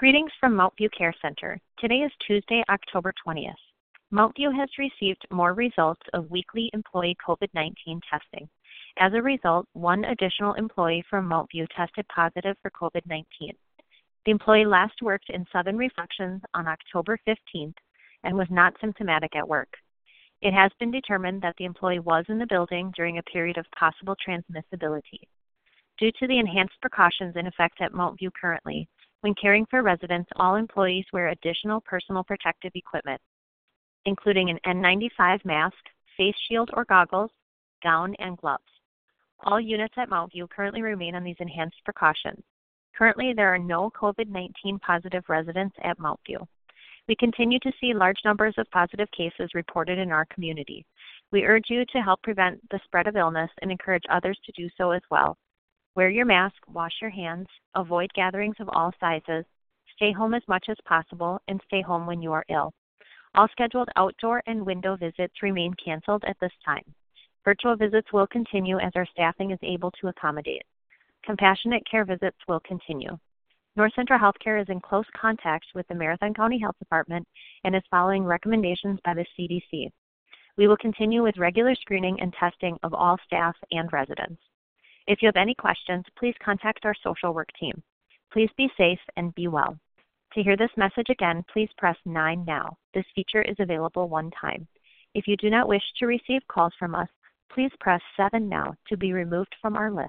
Greetings from Mount View Care Center. Today is Tuesday, October 20th. Mount View has received more results of weekly employee COVID-19 testing. As a result, one additional employee from Mount View tested positive for COVID-19. The employee last worked in Southern Reflections on October 15th and was not symptomatic at work. It has been determined that the employee was in the building during a period of possible transmissibility. Due to the enhanced precautions in effect at Mount View currently, when caring for residents, all employees wear additional personal protective equipment, including an N95 mask, face shield or goggles, gown, and gloves. All units at Mount View currently remain on these enhanced precautions. Currently, there are no COVID-19 positive residents at Mount View. We continue to see large numbers of positive cases reported in our community. We urge you to help prevent the spread of illness and encourage others to do so as well. Wear your mask, wash your hands, avoid gatherings of all sizes, stay home as much as possible, and stay home when you are ill. All scheduled outdoor and window visits remain canceled at this time. Virtual visits will continue as our staffing is able to accommodate. Compassionate care visits will continue. North Central Healthcare is in close contact with the Marathon County Health Department and is following recommendations by the CDC. We will continue with regular screening and testing of all staff and residents. If you have any questions, please contact our social work team. Please be safe and be well. To hear this message again, please press 9 now. This feature is available one time. If you do not wish to receive calls from us, please press 7 now to be removed from our list.